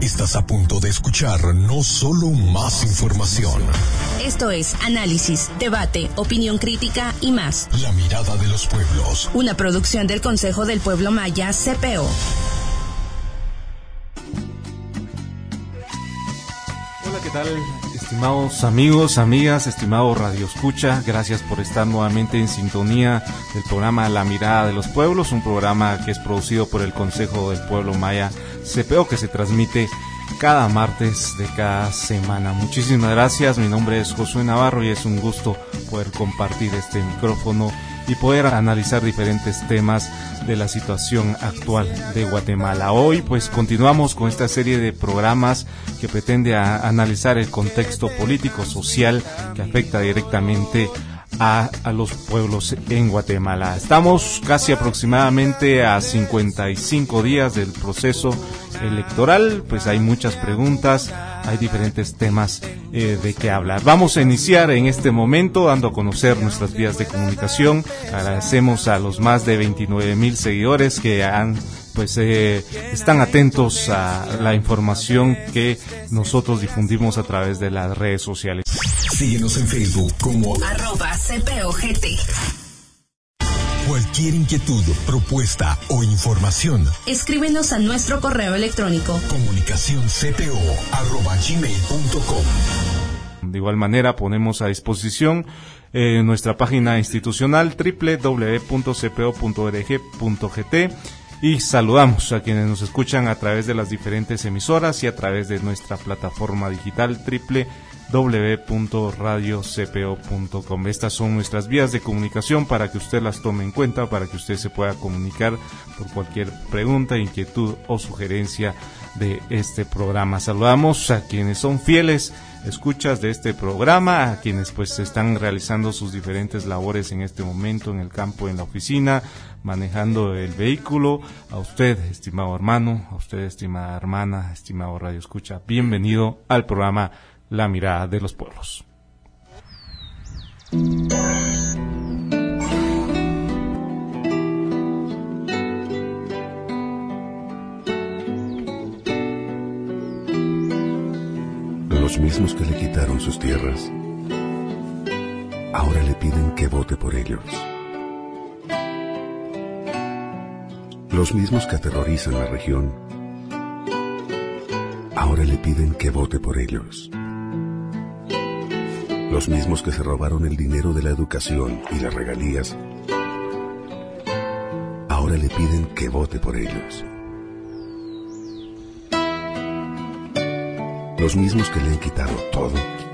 Estás a punto de escuchar no solo más información. Esto es análisis, debate, opinión crítica y más. La mirada de los pueblos. Una producción del Consejo del Pueblo Maya, CPO. Hola, ¿qué tal? Estimados amigos, amigas, estimado Radio Escucha, gracias por estar nuevamente en sintonía del programa La Mirada de los Pueblos, un programa que es producido por el Consejo del Pueblo Maya, CPO, que se transmite cada martes de cada semana. Muchísimas gracias, mi nombre es Josué Navarro y es un gusto poder compartir este micrófono y poder analizar diferentes temas de la situación actual de Guatemala. Hoy pues continuamos con esta serie de programas que pretende analizar el contexto político social que afecta directamente a los pueblos en Guatemala. Estamos casi aproximadamente a 55 días del proceso electoral, pues hay muchas preguntas, hay diferentes temas de qué hablar. Vamos a iniciar en este momento dando a conocer nuestras vías de comunicación. Agradecemos a los más de 29,000 seguidores que están atentos a la información que nosotros difundimos a través de las redes sociales. Síguenos en Facebook como @CPOGT. Cualquier inquietud, propuesta o información, escríbenos a nuestro correo electrónico comunicacioncpo@gmail.com. De igual manera ponemos a disposición nuestra página institucional www.cpo.org.gt y saludamos a quienes nos escuchan a través de las diferentes emisoras y a través de nuestra plataforma digital www.radiocpo.com. Estas son nuestras vías de comunicación para que usted las tome en cuenta, para que usted se pueda comunicar por cualquier pregunta, inquietud o sugerencia de este programa. Saludamos a quienes son fieles escuchas de este programa, a quienes pues están realizando sus diferentes labores en este momento en el campo, en la oficina, manejando el vehículo. A usted, estimado hermano, a usted, estimada hermana, estimado Radio Escucha, bienvenido al programa La Mirada de los Pueblos. Los mismos que le quitaron sus tierras, ahora le piden que vote por ellos. Los mismos que aterrorizan la región, ahora le piden que vote por ellos. Los mismos que se robaron el dinero de la educación y las regalías, ahora le piden que vote por ellos. Los mismos que le han quitado todo,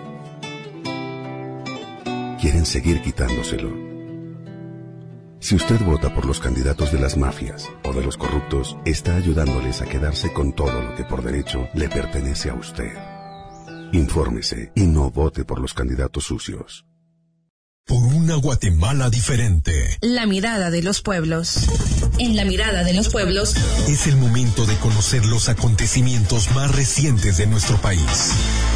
quieren seguir quitándoselo. Si usted vota por los candidatos de las mafias o de los corruptos, está ayudándoles a quedarse con todo lo que por derecho le pertenece a usted. Infórmese y no vote por los candidatos sucios. Por una Guatemala diferente. La mirada de los pueblos. En La Mirada de los Pueblos es el momento de conocer los acontecimientos más recientes de nuestro país.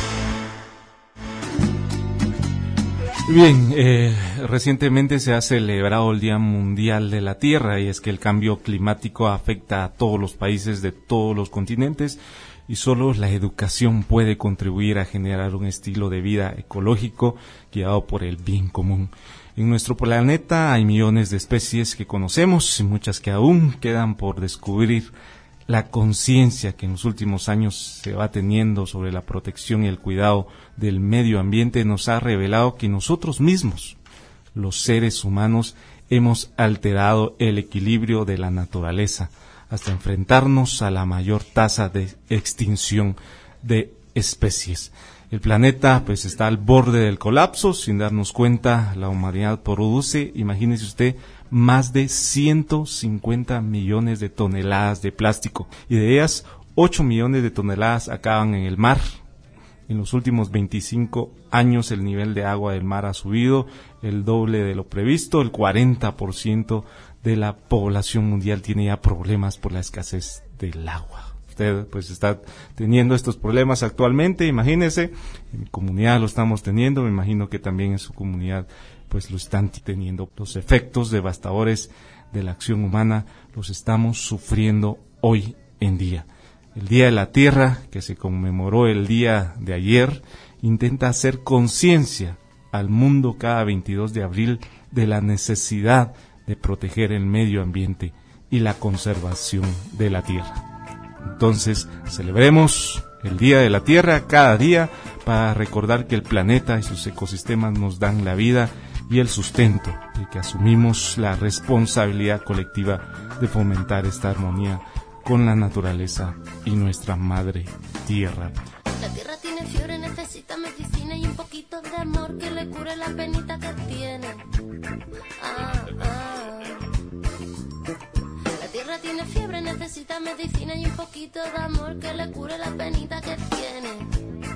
Bien, recientemente se ha celebrado el Día Mundial de la Tierra, y es que el cambio climático afecta a todos los países de todos los continentes y solo la educación puede contribuir a generar un estilo de vida ecológico guiado por el bien común. En nuestro planeta hay millones de especies que conocemos y muchas que aún quedan por descubrir. La conciencia que en los últimos años se va teniendo sobre la protección y el cuidado del medio ambiente nos ha revelado que nosotros mismos, los seres humanos, hemos alterado el equilibrio de la naturaleza hasta enfrentarnos a la mayor tasa de extinción de especies. El planeta pues está al borde del colapso. Sin darnos cuenta, la humanidad produce, imagínese usted, más de 150 millones de toneladas de plástico, y de ellas 8 millones de toneladas acaban en el mar. En los últimos 25 años el nivel de agua del mar ha subido el doble de lo previsto. El 40% de la población mundial tiene ya problemas por la escasez del agua. Usted pues está teniendo estos problemas actualmente, imagínese, en mi comunidad lo estamos teniendo, me imagino que también en su comunidad pues lo están teniendo. Los efectos devastadores de la acción humana los estamos sufriendo hoy en día. El Día de la Tierra, que se conmemoró el día de ayer, intenta hacer conciencia al mundo cada 22 de abril de la necesidad de proteger el medio ambiente y la conservación de la tierra. Entonces, celebremos el Día de la Tierra cada día para recordar que el planeta y sus ecosistemas nos dan la vida y el sustento, y que asumimos la responsabilidad colectiva de fomentar esta armonía con la naturaleza y nuestra madre tierra. La tierra tiene fiebre, necesita medicina y un poquito de amor que le cure la penita que tiene. La tierra tiene fiebre, necesita medicina y un poquito de amor que le cure la penita que tiene.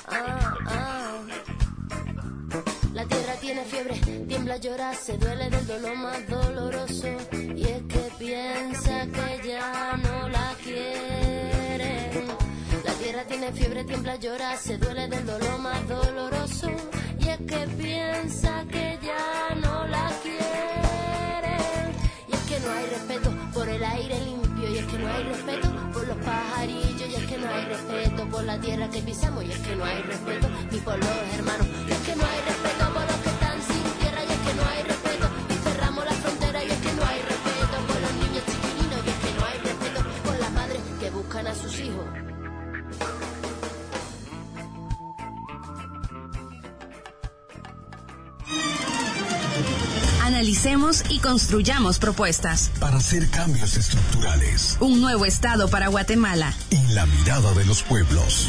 La tierra tiene fiebre, tiembla, llora, se duele del dolor más doloroso. Y es que piensa que ya no la quieren. La tierra tiene fiebre, tiembla, llora, se duele del dolor más doloroso. Y es que piensa que ya no la quieren. Y es que no hay respeto por el aire limpio. Y es que no hay respeto por los pajarillos. Y es que no hay respeto por la tierra que pisamos. Y es que no hay respeto ni por los hermanos. Y es que no hay respeto por los que están sin tierra. Y es que no hay respeto y cerramos la frontera. Y es que no hay respeto por los niños chiquilinos. Y es que no hay respeto por las madres que buscan a sus hijos. Analicemos y construyamos propuestas para hacer cambios estructurales. Un nuevo Estado para Guatemala. En la mirada de los pueblos.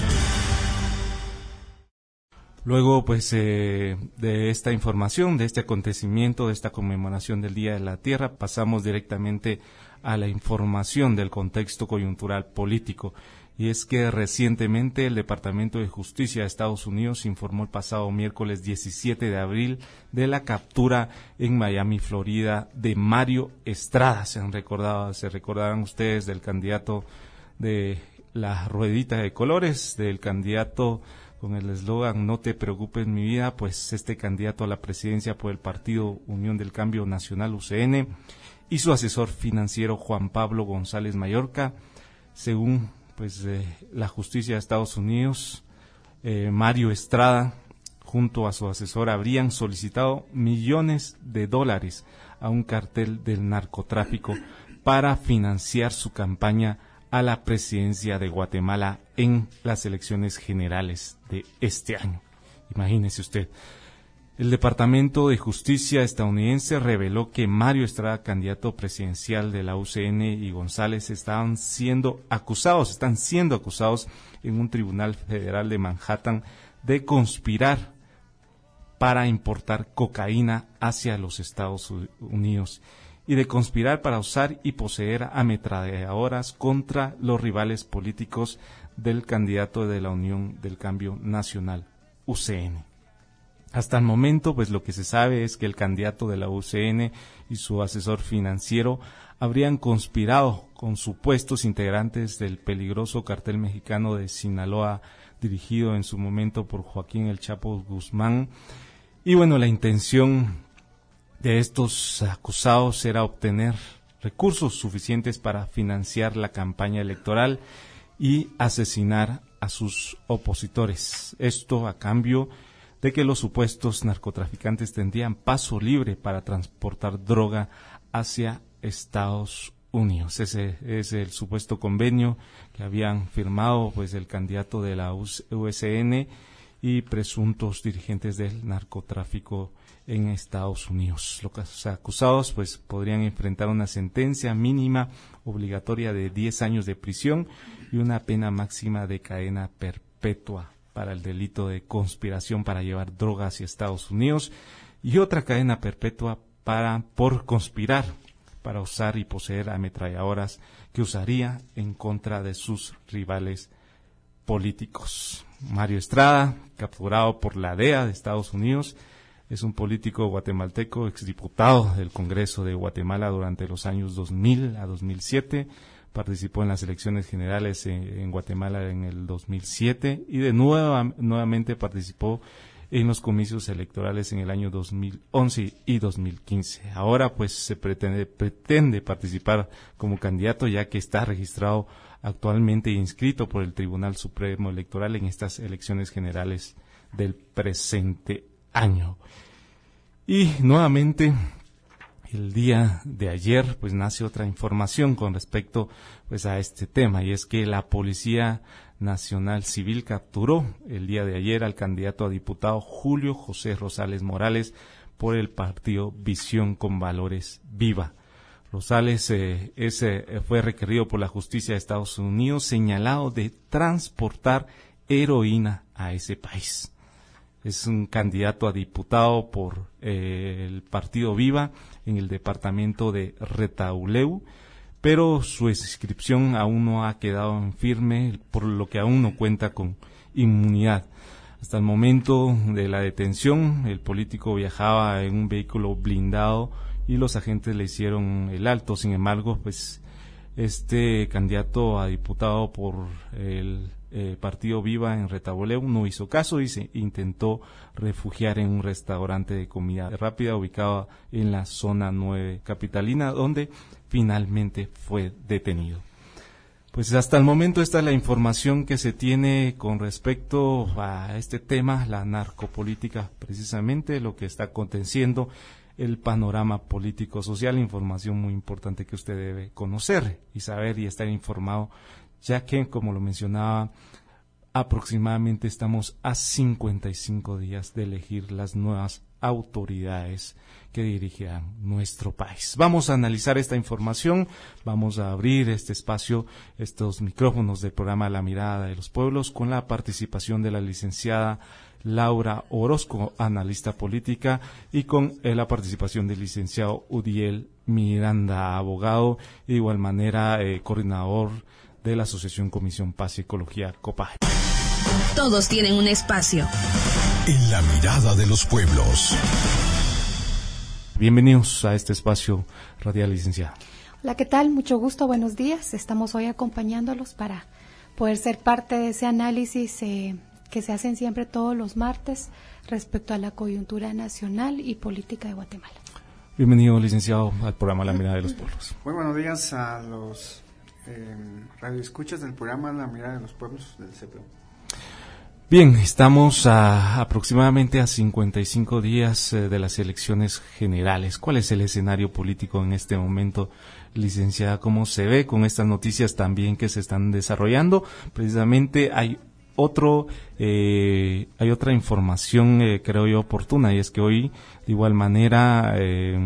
Luego, pues, de esta información, de este acontecimiento, de esta conmemoración del Día de la Tierra, pasamos directamente a la información del contexto coyuntural político. Y es que recientemente el Departamento de Justicia de Estados Unidos informó el pasado miércoles 17 de abril de la captura en Miami, Florida, de Mario Estrada. Se recordarán ustedes del candidato de la ruedita de colores, del candidato con el eslogan "No te preocupes mi vida", pues este candidato a la presidencia por el Partido Unión del Cambio Nacional, UCN, y su asesor financiero Juan Pablo González Mallorca. Según la justicia de Estados Unidos, Mario Estrada junto a su asesor habrían solicitado millones de dólares a un cartel del narcotráfico para financiar su campaña a la presidencia de Guatemala en las elecciones generales de este año. Imagínese usted. El Departamento de Justicia estadounidense reveló que Mario Estrada, candidato presidencial de la UCN, y González están siendo acusados en un tribunal federal de Manhattan de conspirar para importar cocaína hacia los Estados Unidos y de conspirar para usar y poseer ametralladoras contra los rivales políticos del candidato de la Unión del Cambio Nacional, UCN. Hasta el momento, pues lo que se sabe es que el candidato de la UCN y su asesor financiero habrían conspirado con supuestos integrantes del peligroso cartel mexicano de Sinaloa, dirigido en su momento por Joaquín El Chapo Guzmán. Y bueno, la intención de estos acusados era obtener recursos suficientes para financiar la campaña electoral y asesinar a sus opositores. Esto a cambio de que los supuestos narcotraficantes tendrían paso libre para transportar droga hacia Estados Unidos. Ese es el supuesto convenio que habían firmado el candidato de la USN y presuntos dirigentes del narcotráfico en Estados Unidos. Los acusados podrían enfrentar una sentencia mínima obligatoria de 10 años de prisión y una pena máxima de cadena perpetua para el delito de conspiración para llevar drogas hacia Estados Unidos, y otra cadena perpetua por conspirar para usar y poseer ametralladoras que usaría en contra de sus rivales políticos. Mario Estrada, capturado por la DEA de Estados Unidos, es un político guatemalteco, exdiputado del Congreso de Guatemala durante los años 2000 a 2007, participó en las elecciones generales en Guatemala en el 2007 y nuevamente participó en los comicios electorales en el año 2011 y 2015. Ahora pues se pretende participar como candidato, ya que está registrado actualmente e inscrito por el Tribunal Supremo Electoral en estas elecciones generales del presente año. Y nuevamente el día de ayer pues nace otra información con respecto pues a este tema, y es que la Policía Nacional Civil capturó el día de ayer al candidato a diputado Julio José Rosales Morales por el partido Visión con Valores Viva. Rosales fue requerido por la justicia de Estados Unidos señalado de transportar heroína a ese país. Es un candidato a diputado por el partido Viva en el departamento de Retauleu, pero su inscripción aún no ha quedado en firme, por lo que aún no cuenta con inmunidad. Hasta el momento de la detención, el político viajaba en un vehículo blindado y los agentes le hicieron el alto. Sin embargo, pues este candidato a diputado por el partido Viva en Retauleu no hizo caso y se intentó refugiar en un restaurante de comida rápida ubicado en la zona 9 capitalina, donde finalmente fue detenido. Pues hasta el momento esta es la información que se tiene con respecto a este tema, la narcopolítica, precisamente lo que está aconteciendo, el panorama político-social, información muy importante que usted debe conocer y saber y estar informado, ya que, como lo mencionaba, aproximadamente estamos a 55 días de elegir las nuevas autoridades que dirigirán nuestro país. Vamos a analizar esta información, vamos a abrir este espacio, estos micrófonos del programa La Mirada de los Pueblos, con la participación de la licenciada Laura Orozco, analista política, y con la participación del licenciado Udiel Miranda, abogado, y de igual manera coordinador de la Asociación Comisión Paz y Ecología COPAGE. Todos tienen un espacio. En La Mirada de los Pueblos. Bienvenidos a este espacio radial, licenciada. Hola, ¿qué tal? Mucho gusto, buenos días. Estamos hoy acompañándolos para poder ser parte de ese análisis que se hacen siempre todos los martes respecto a la coyuntura nacional y política de Guatemala. Bienvenido, licenciado, al programa La Mirada de los Pueblos. Muy buenos días a los radioescuchas del programa La Mirada de los Pueblos del CPO. Bien, estamos aproximadamente a 55 días de las elecciones generales. ¿Cuál es el escenario político en este momento, licenciada? ¿Cómo se ve con estas noticias también que se están desarrollando? Precisamente hay otra información, creo yo, oportuna, y es que hoy, de igual manera,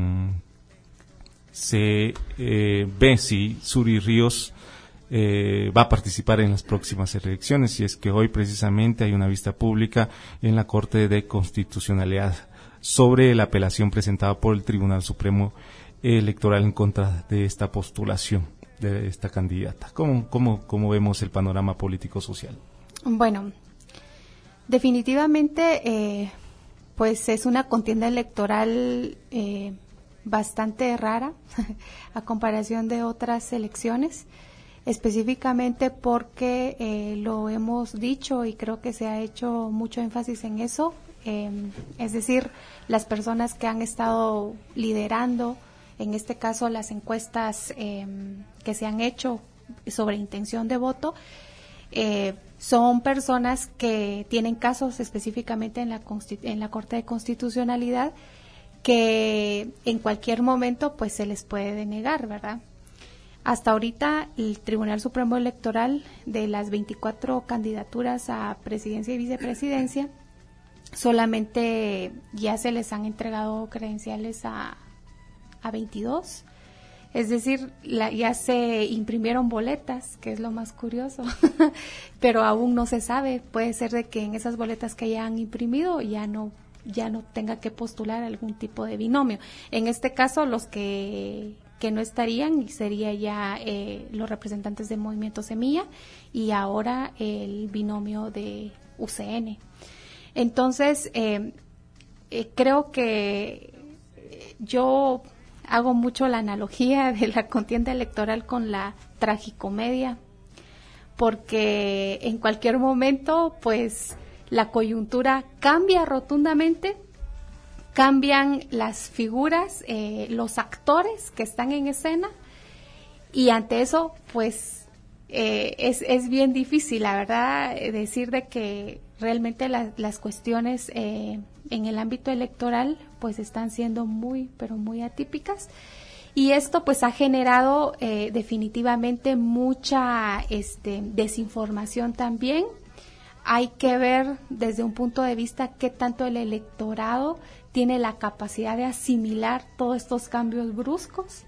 se ve si Suri Ríos va a participar en las próximas elecciones, y es que hoy precisamente hay una vista pública en la Corte de Constitucionalidad sobre la apelación presentada por el Tribunal Supremo Electoral en contra de esta postulación de esta candidata. ¿Cómo vemos el panorama político-social? Bueno, definitivamente pues es una contienda electoral bastante rara a comparación de otras elecciones, específicamente porque lo hemos dicho y creo que se ha hecho mucho énfasis en eso, es decir, las personas que han estado liderando, en este caso las encuestas que se han hecho sobre intención de voto, son personas que tienen casos específicamente en la Corte de Constitucionalidad que en cualquier momento pues se les puede denegar, ¿verdad? Hasta ahorita el Tribunal Supremo Electoral, de las 24 candidaturas a presidencia y vicepresidencia, solamente ya se les han entregado credenciales a 22. Es decir, ya se imprimieron boletas, que es lo más curioso, pero aún no se sabe. Puede ser de que en esas boletas que ya han imprimido ya no tenga que postular algún tipo de binomio. En este caso, los que no estarían sería ya los representantes del Movimiento Semilla y ahora el binomio de UCN. Entonces, creo que yo hago mucho la analogía de la contienda electoral con la tragicomedia, porque en cualquier momento, pues, la coyuntura cambia rotundamente, cambian las figuras, los actores que están en escena, y ante eso, pues, es bien difícil, la verdad, decir de que realmente las cuestiones en el ámbito electoral, pues, están siendo muy, pero muy atípicas. Y esto pues ha generado definitivamente mucha desinformación también. Hay que ver desde un punto de vista qué tanto el electorado tiene la capacidad de asimilar todos estos cambios bruscos.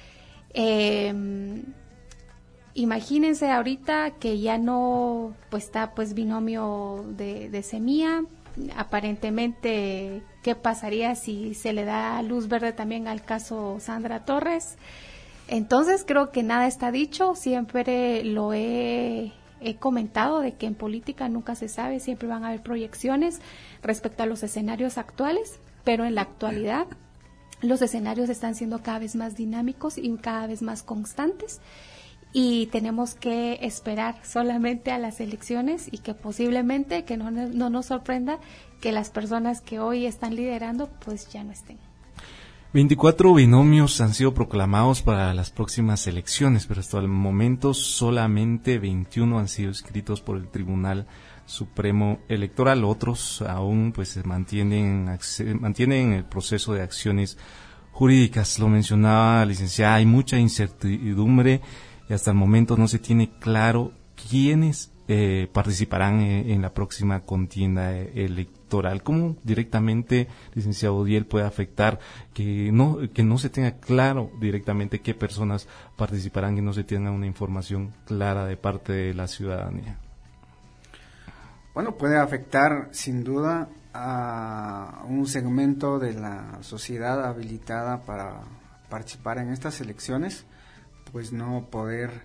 Imagínense ahorita que ya no pues está pues binomio de semilla. Aparentemente, ¿qué pasaría si se le da luz verde también al caso Sandra Torres? Entonces creo que nada está dicho, siempre lo he comentado de que en política nunca se sabe, siempre van a haber proyecciones respecto a los escenarios actuales, pero en la actualidad los escenarios están siendo cada vez más dinámicos y cada vez más constantes. Y tenemos que esperar solamente a las elecciones y que posiblemente, que no nos sorprenda, que las personas que hoy están liderando pues ya no estén. 24 binomios han sido proclamados para las próximas elecciones, pero hasta el momento solamente 21 han sido escritos por el Tribunal Supremo Electoral. Otros aún pues se mantienen en el proceso de acciones jurídicas. Lo mencionaba la licenciada, hay mucha incertidumbre y hasta el momento no se tiene claro quiénes participarán en la próxima contienda electoral. ¿Cómo directamente, licenciado Odiel, puede afectar que no se tenga claro directamente qué personas participarán y no se tenga una información clara de parte de la ciudadanía? Bueno, puede afectar sin duda a un segmento de la sociedad habilitada para participar en estas elecciones, pues no poder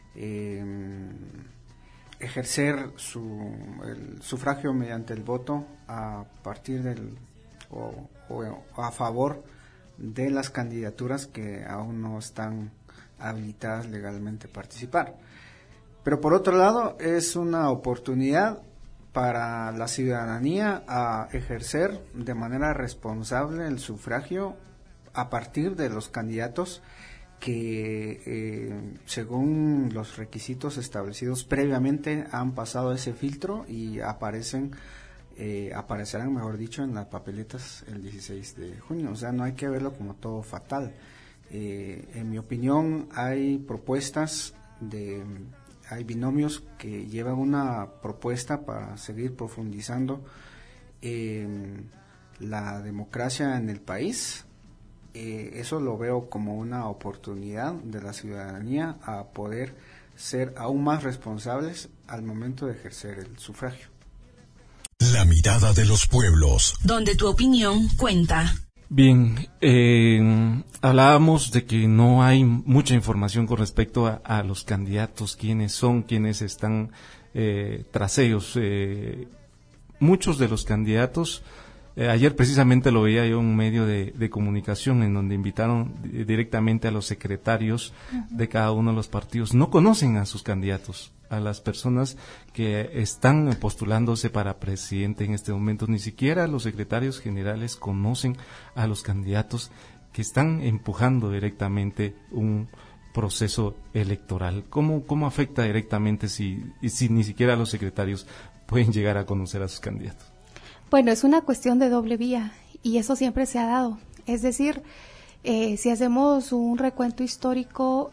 ejercer el sufragio mediante el voto a partir o a favor de las candidaturas que aún no están habilitadas legalmente a participar. Pero por otro lado, es una oportunidad para la ciudadanía a ejercer de manera responsable el sufragio a partir de los candidatos que según los requisitos establecidos previamente han pasado ese filtro y aparecerán, mejor dicho, en las papeletas el 16 de junio. O sea, no hay que verlo como todo fatal. En mi opinión, hay propuestas hay binomios que llevan una propuesta para seguir profundizando la democracia en el país. Eso lo veo como una oportunidad de la ciudadanía a poder ser aún más responsables al momento de ejercer el sufragio. La mirada de los pueblos, donde tu opinión cuenta. Bien, hablábamos de que no hay mucha información con respecto a los candidatos, quiénes son, quiénes están tras ellos. Muchos de los candidatos, ayer precisamente lo veía yo en un medio de comunicación en donde invitaron directamente a los secretarios de cada uno de los partidos. No conocen a sus candidatos, a las personas que están postulándose para presidente en este momento. Ni siquiera los secretarios generales conocen a los candidatos que están empujando directamente un proceso electoral. ¿Cómo afecta directamente si ni siquiera los secretarios pueden llegar a conocer a sus candidatos? Bueno, es una cuestión de doble vía y eso siempre se ha dado. Es decir, si hacemos un recuento histórico,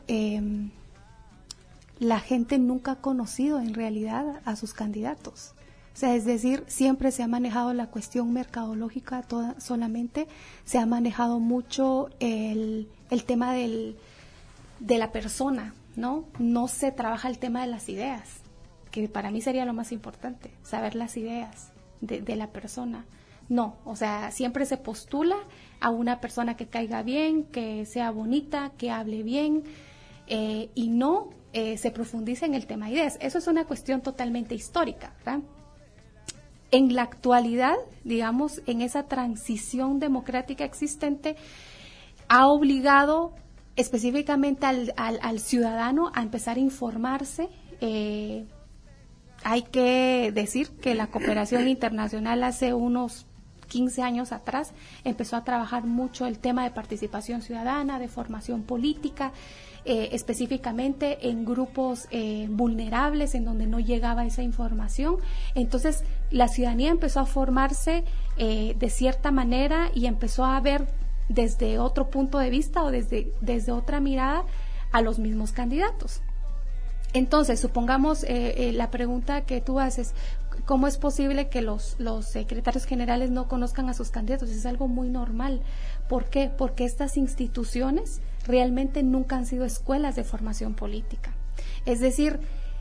la gente nunca ha conocido en realidad a sus candidatos. O sea, es decir, siempre se ha manejado la cuestión mercadológica solamente, se ha manejado mucho el tema de la persona, ¿no? No se trabaja el tema de las ideas, que para mí sería lo más importante, saber las ideas de la persona. No, o sea, siempre se postula a una persona que caiga bien, que sea bonita, que hable bien, y no se profundiza en el tema de ideas. Eso es una cuestión totalmente histórica, ¿verdad? En la actualidad, digamos, en esa transición democrática existente, ha obligado específicamente al ciudadano a empezar a informarse hay que decir que la cooperación internacional hace unos 15 años atrás empezó a trabajar mucho el tema de participación ciudadana, de formación política, específicamente en grupos vulnerables en donde no llegaba esa información. Entonces la ciudadanía empezó a formarse de cierta manera y empezó a ver desde otro punto de vista o desde otra mirada a los mismos candidatos. Entonces, supongamos la pregunta que tú haces, ¿cómo es posible que los secretarios generales no conozcan a sus candidatos? Es algo muy normal. ¿Por qué? Porque estas instituciones realmente nunca han sido escuelas de formación política. Es decir,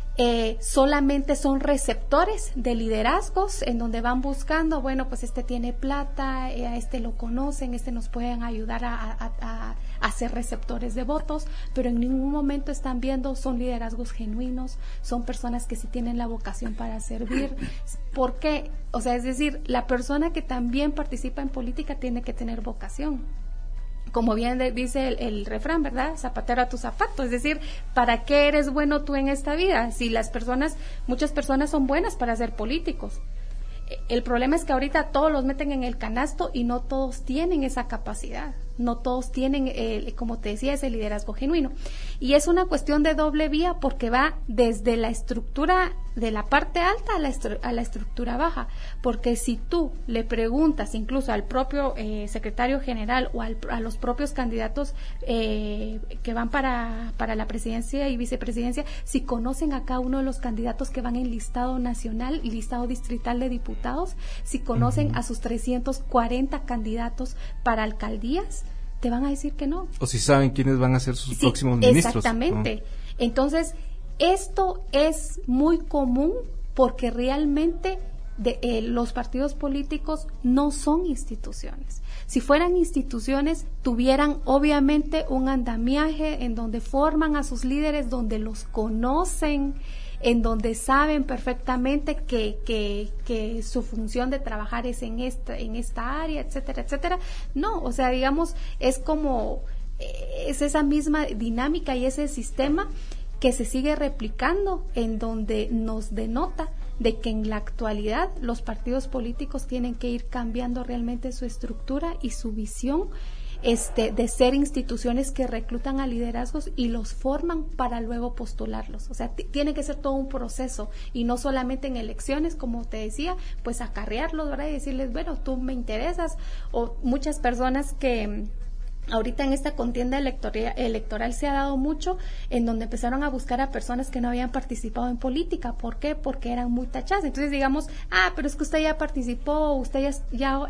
solamente son receptores de liderazgos en donde van buscando, bueno, pues este tiene plata, a este lo conocen, este nos pueden ayudar a ser receptores de votos, pero en ningún momento están viendo, son liderazgos genuinos, son personas que sí tienen la vocación para servir. ¿Por qué? O sea, es decir, la persona que también participa en política tiene que tener vocación. Como bien dice el refrán, ¿verdad? Zapatero a tu zapato. Es decir, ¿para qué eres bueno tú en esta vida? Si muchas personas son buenas para ser políticos. El problema es que ahorita todos los meten en el canasto y no todos tienen esa capacidad. No todos tienen, como te decía, ese liderazgo genuino. Y es una cuestión de doble vía porque va desde la estructura de la parte alta a la estructura baja. Porque si tú le preguntas incluso al propio secretario general o a los propios candidatos que van para la presidencia y vicepresidencia, si conocen a cada uno de los candidatos que van en listado nacional y listado distrital de diputados, si conocen a sus 340 candidatos para alcaldías, te van a decir que no. O si saben quiénes van a ser sus próximos ministros. Exactamente. ¿No? Entonces, esto es muy común porque realmente los partidos políticos no son instituciones. Si fueran instituciones, tuvieran obviamente un andamiaje en donde forman a sus líderes, donde los conocen, en donde saben perfectamente que su función de trabajar es en esta área, etcétera, etcétera. No, o sea, digamos, es esa misma dinámica y ese sistema que se sigue replicando, en donde nos denota de que en la actualidad los partidos políticos tienen que ir cambiando realmente su estructura y su visión de ser instituciones que reclutan a liderazgos y los forman para luego postularlos. O sea, tiene que ser todo un proceso y no solamente en elecciones, como te decía, pues acarrearlos, ¿verdad? Y decirles, bueno, tú me interesas. O muchas personas que ahorita en esta contienda electoral se ha dado mucho en donde empezaron a buscar a personas que no habían participado en política. ¿Por qué? Porque eran muy tachadas. Entonces digamos, pero es que usted ya participó, usted ya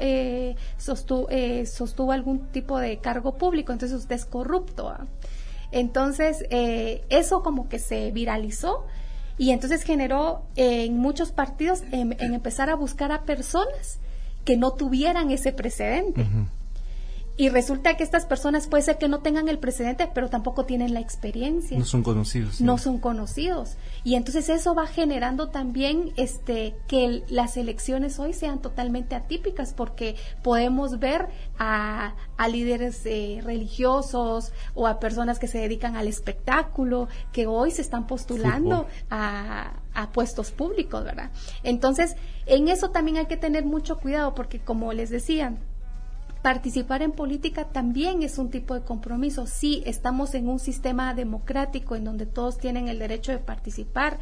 sostuvo algún tipo de cargo público, entonces usted es corrupto. Entonces eso como que se viralizó y entonces generó en muchos partidos en empezar a buscar a personas que no tuvieran ese precedente. Uh-huh. Y resulta que estas personas puede ser que no tengan el precedente, pero tampoco tienen la experiencia. No son conocidos. ¿Sí? No son conocidos. Y entonces eso va generando también que las elecciones hoy sean totalmente atípicas, porque podemos ver a líderes religiosos o a personas que se dedican al espectáculo, que hoy se están postulando a puestos públicos, ¿verdad? Entonces, en eso también hay que tener mucho cuidado, porque como les decía, participar en política también es un tipo de compromiso. Sí, estamos en un sistema democrático en donde todos tienen el derecho de participar,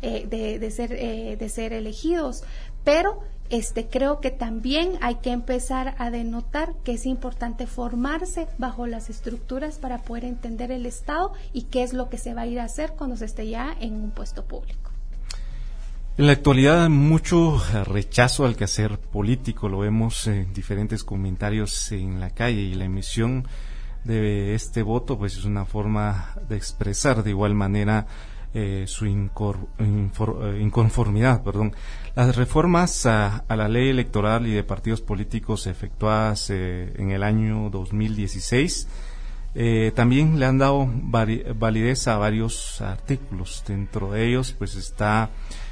de ser elegidos, pero creo que también hay que empezar a denotar que es importante formarse bajo las estructuras para poder entender el Estado y qué es lo que se va a ir a hacer cuando se esté ya en un puesto público. En la actualidad hay mucho rechazo al quehacer político, lo vemos en diferentes comentarios en la calle, y la emisión de este voto pues es una forma de expresar de igual manera su inconformidad. Las reformas a la ley electoral y de partidos políticos efectuadas en el año 2016 también le han dado validez a varios artículos. Dentro de ellos pues está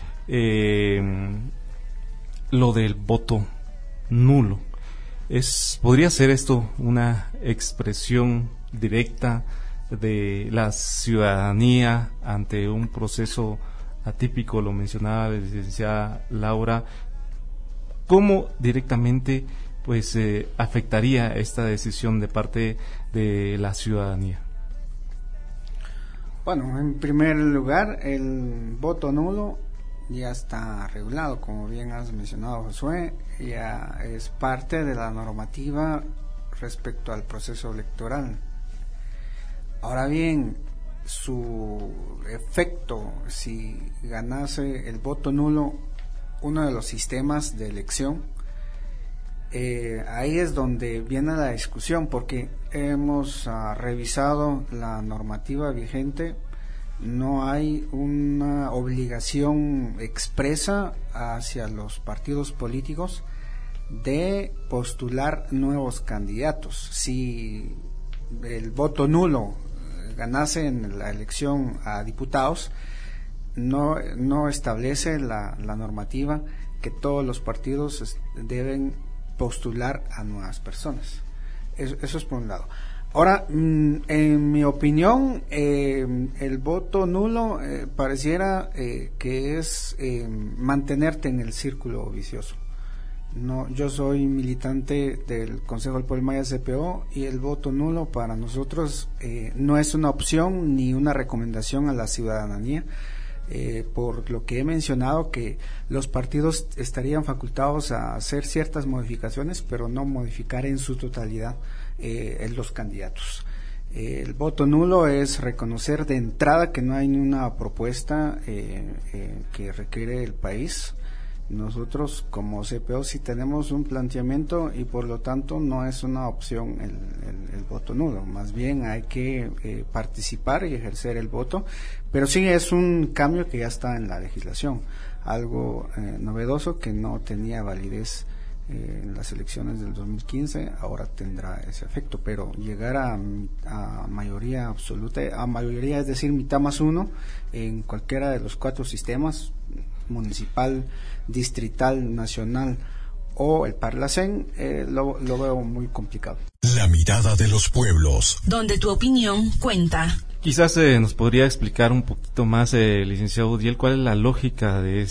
lo del voto nulo. ¿Podría ser esto una expresión directa de la ciudadanía ante un proceso atípico, lo mencionaba la licenciada Laura. ¿Cómo directamente pues afectaría esta decisión de parte de la ciudadanía? Bueno, en primer lugar, el voto nulo ya está regulado, como bien has mencionado, Josué, ya es parte de la normativa respecto al proceso electoral. Ahora bien, su efecto, si ganase el voto nulo uno de los sistemas de elección, ahí es donde viene la discusión, porque hemos revisado la normativa vigente. No hay una obligación expresa hacia los partidos políticos de postular nuevos candidatos. Si el voto nulo ganase en la elección a diputados, no establece la normativa que todos los partidos deben postular a nuevas personas. Eso es por un lado. Ahora, en mi opinión, el voto nulo pareciera que es mantenerte en el círculo vicioso. No, yo soy militante del Consejo del Pueblo Maya CPO, y el voto nulo para nosotros no es una opción ni una recomendación a la ciudadanía, por lo que he mencionado, que los partidos estarían facultados a hacer ciertas modificaciones, pero no modificar en su totalidad en los candidatos. El voto nulo es reconocer de entrada que no hay ninguna propuesta que requiere el país. Nosotros como CPO sí tenemos un planteamiento, y por lo tanto no es una opción el voto nulo. Más bien hay que participar y ejercer el voto, pero sí es un cambio que ya está en la legislación, algo novedoso que no tenía validez en las elecciones del 2015, ahora tendrá ese efecto, pero llegar a mayoría absoluta, a mayoría, es decir, mitad más uno, en cualquiera de los 4 sistemas, municipal, distrital, nacional o el Parlacén, lo veo muy complicado. La mirada de los pueblos, donde tu opinión cuenta. Quizás nos podría explicar un poquito más, licenciado Udiel, cuál es la lógica de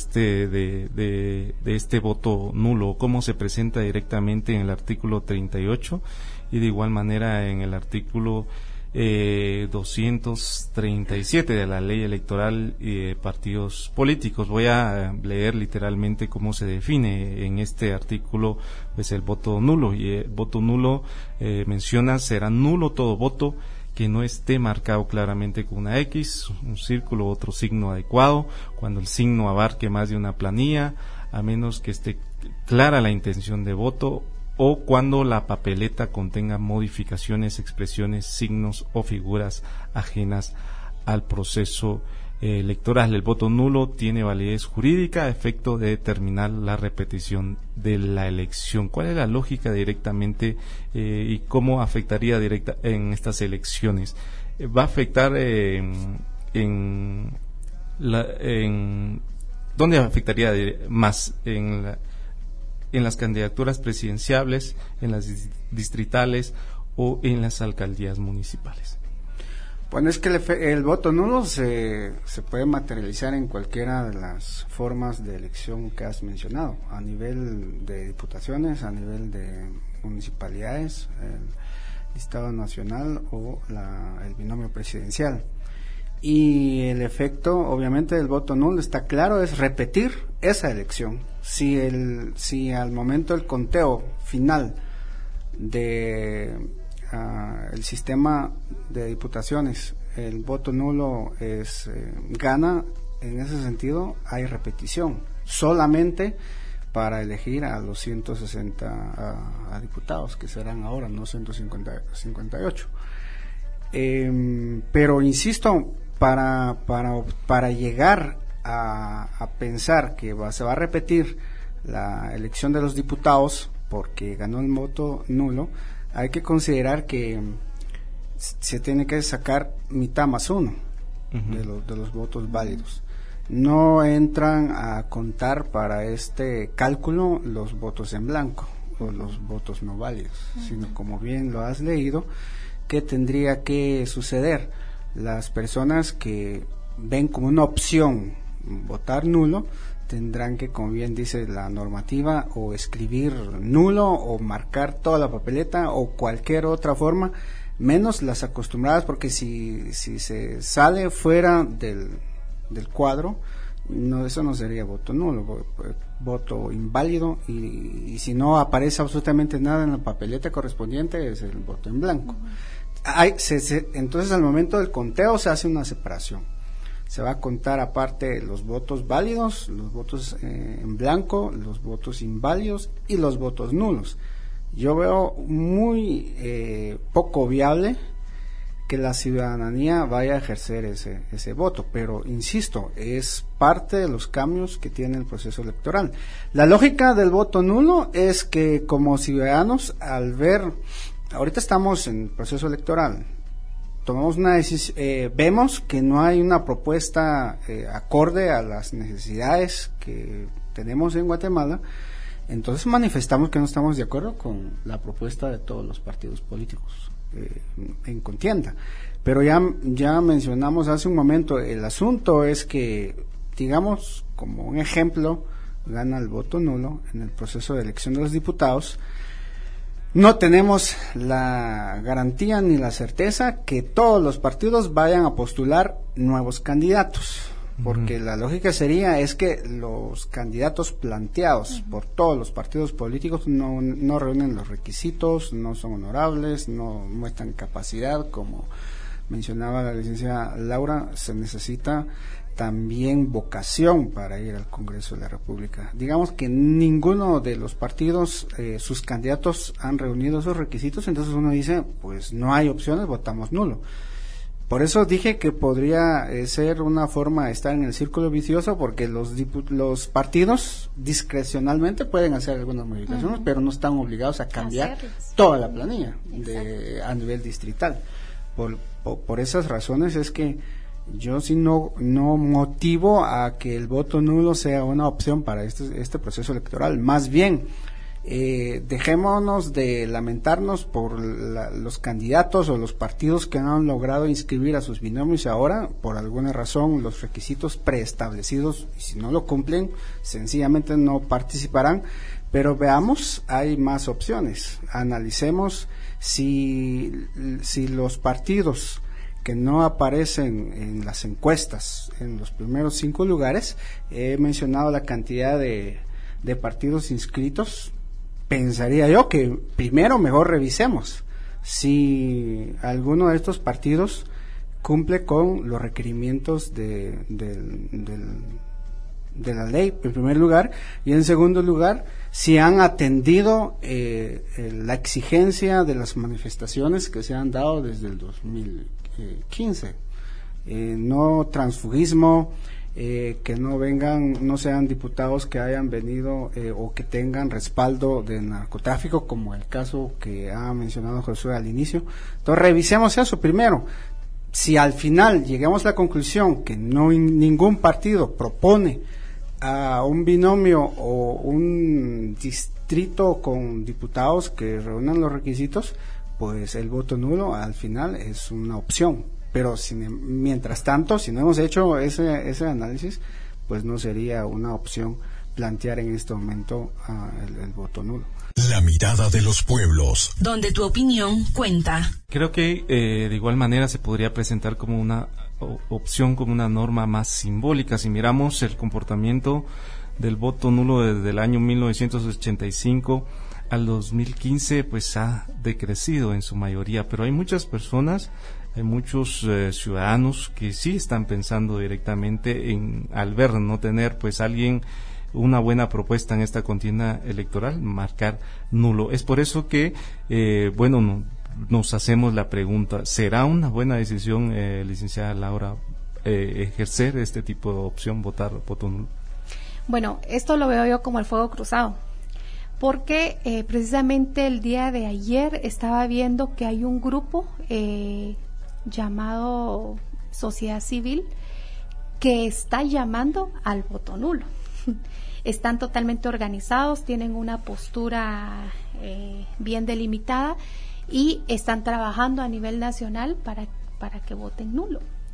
este voto nulo, cómo se presenta directamente en el artículo 38 y de igual manera en el artículo 237 de la Ley Electoral y de Partidos Políticos. Voy a leer literalmente cómo se define en este artículo pues el voto nulo, y el voto nulo menciona: será nulo todo voto que no esté marcado claramente con una X, un círculo u otro signo adecuado, cuando el signo abarque más de una planilla, a menos que esté clara la intención de voto, o cuando la papeleta contenga modificaciones, expresiones, signos o figuras ajenas al proceso electoral. El voto nulo tiene validez jurídica a efecto de determinar la repetición de la elección. ¿Cuál es la lógica directamente y cómo afectaría directa en estas elecciones? ¿Va a afectar dónde afectaría más? En las candidaturas presidenciales, en las distritales o en las alcaldías municipales. Bueno, es que el voto nulo se puede materializar en cualquiera de las formas de elección que has mencionado, a nivel de diputaciones, a nivel de municipalidades, el listado nacional o el binomio presidencial. Y el efecto, obviamente, del voto nulo está claro, es repetir esa elección. Si al momento del conteo final de el sistema de diputaciones el voto nulo gana, en ese sentido hay repetición solamente para elegir a los 160 a diputados, que serán ahora, no 158. Pero insisto, para llegar a pensar que se va a repetir la elección de los diputados porque ganó el voto nulo, hay que considerar que se tiene que sacar mitad más uno de los votos válidos. No entran a contar para este cálculo los votos en blanco o los votos no válidos, sino, como bien lo has leído, ¿qué tendría que suceder? Las personas que ven como una opción votar nulo, tendrán que, como bien dice la normativa, o escribir nulo o marcar toda la papeleta o cualquier otra forma, menos las acostumbradas, porque si se sale fuera del cuadro, no, eso no sería voto nulo, voto inválido, y si no aparece absolutamente nada en la papeleta correspondiente, es el voto en blanco. Entonces, al momento del conteo se hace una separación. Se va a contar aparte los votos válidos, los votos en blanco, los votos inválidos y los votos nulos. Yo veo muy poco viable que la ciudadanía vaya a ejercer ese voto, pero insisto, es parte de los cambios que tiene el proceso electoral. La lógica del voto nulo es que, como ciudadanos, al ver, ahorita estamos en proceso electoral, tomamos una decisión, vemos que no hay una propuesta acorde a las necesidades que tenemos en Guatemala, entonces manifestamos que no estamos de acuerdo con la propuesta de todos los partidos políticos en contienda. Pero ya mencionamos hace un momento, el asunto es que, digamos, como un ejemplo, gana el voto nulo en el proceso de elección de los diputados. No tenemos la garantía ni la certeza que todos los partidos vayan a postular nuevos candidatos, porque la lógica sería es que los candidatos planteados por todos los partidos políticos no reúnen los requisitos, no son honorables, no muestran capacidad. Como mencionaba la licenciada Laura, se necesita también vocación para ir al Congreso de la República. Digamos que ninguno de los partidos, sus candidatos han reunido esos requisitos, entonces uno dice, pues no hay opciones, votamos nulo. Por eso dije que podría ser una forma de estar en el círculo vicioso, porque los partidos discrecionalmente pueden hacer algunas modificaciones, pero no están obligados a cambiar toda la planilla a nivel distrital. Por esas razones es que yo sí no motivo a que el voto nulo sea una opción para este proceso electoral. Más bien, dejémonos de lamentarnos por los candidatos o los partidos que no han logrado inscribir a sus binomios ahora, por alguna razón, los requisitos preestablecidos, y si no lo cumplen, sencillamente no participarán. Pero veamos, hay más opciones. Analicemos si los partidos que no aparecen en las encuestas en los primeros 5 lugares, he mencionado la cantidad de partidos inscritos, pensaría yo que primero mejor revisemos si alguno de estos partidos cumple con los requerimientos de la ley, en primer lugar, y en segundo lugar, si han atendido la exigencia de las manifestaciones que se han dado desde el 2015, no transfugismo, que no sean diputados que hayan venido o que tengan respaldo de narcotráfico, como el caso que ha mencionado Josué al inicio. Entonces revisemos eso primero. Si al final llegamos a la conclusión que ningún partido propone a un binomio o un distrito con diputados que reúnan los requisitos, pues el voto nulo al final es una opción. Pero mientras tanto, si no hemos hecho ese análisis, pues no sería una opción plantear en este momento el voto nulo. La mirada de los pueblos, donde tu opinión cuenta. Creo que de igual manera se podría presentar como una opción, como una norma más simbólica. Si miramos el comportamiento del voto nulo desde el año 1985 al 2015, pues ha decrecido en su mayoría, pero hay muchas personas, hay muchos ciudadanos que sí están pensando directamente al ver no tener pues una buena propuesta en esta contienda electoral, marcar nulo. Es por eso que nos hacemos la pregunta, ¿será una buena decisión, licenciada Laura, ejercer este tipo de opción, votar voto nulo? Bueno, esto lo veo yo como el fuego cruzado, porque precisamente el día de ayer estaba viendo que hay un grupo llamado Sociedad Civil que está llamando al voto nulo. Están totalmente organizados, tienen una postura bien delimitada y están trabajando a nivel nacional para que voten nulo.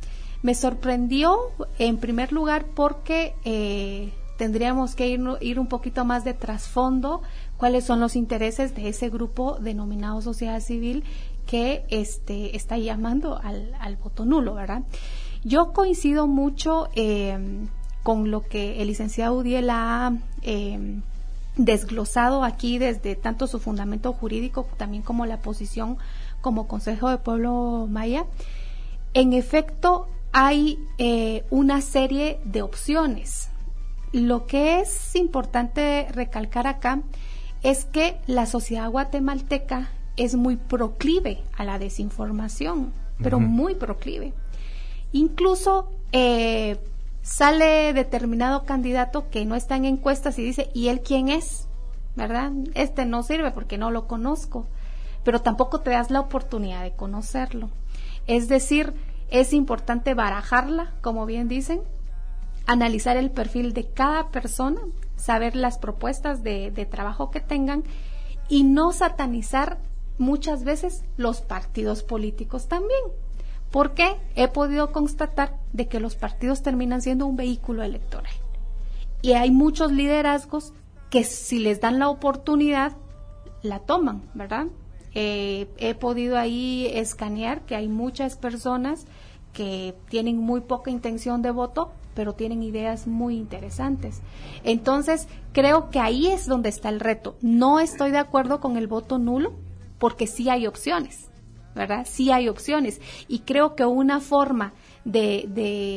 Me sorprendió en primer lugar porque tendríamos que ir un poquito más de trasfondo, cuáles son los intereses de ese grupo denominado sociedad civil que está llamando al voto nulo, ¿verdad? Yo coincido mucho con lo que el licenciado Udiel ha desglosado aquí desde tanto su fundamento jurídico también como la posición como Consejo de Pueblo Maya. En efecto, hay una serie de opciones. Lo que es importante recalcar acá es que la sociedad guatemalteca es muy proclive a la desinformación, pero muy proclive. Incluso sale determinado candidato que no está en encuestas y dice, ¿y él quién es? ¿Verdad? No sirve porque no lo conozco, pero tampoco te das la oportunidad de conocerlo. Es decir, es importante barajarla, como bien dicen, analizar el perfil de cada persona, saber las propuestas de trabajo que tengan y no satanizar muchas veces los partidos políticos también. Porque he podido constatar de que los partidos terminan siendo un vehículo electoral. Y hay muchos liderazgos que si les dan la oportunidad, la toman, ¿verdad? He podido ahí escanear que hay muchas personas que tienen muy poca intención de voto, pero tienen ideas muy interesantes. Entonces, creo que ahí es donde está el reto. No estoy de acuerdo con el voto nulo, porque sí hay opciones, ¿verdad? Sí hay opciones. Y creo que una forma de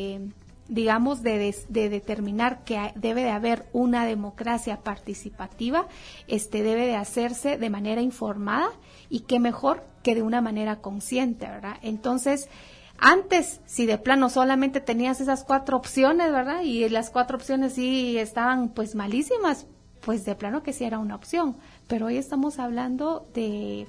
determinar que debe de haber una democracia participativa, debe de hacerse de manera informada y qué mejor que de una manera consciente, ¿verdad? Entonces, antes, si de plano solamente tenías esas 4 opciones, ¿verdad? Y las 4 opciones sí estaban pues malísimas, pues de plano que sí era una opción. Pero hoy estamos hablando de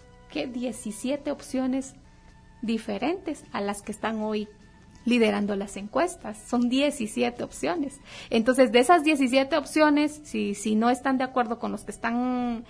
17 opciones diferentes a las que están hoy liderando las encuestas. Son 17 opciones. Entonces, de esas 17 opciones, si no están de acuerdo con los que están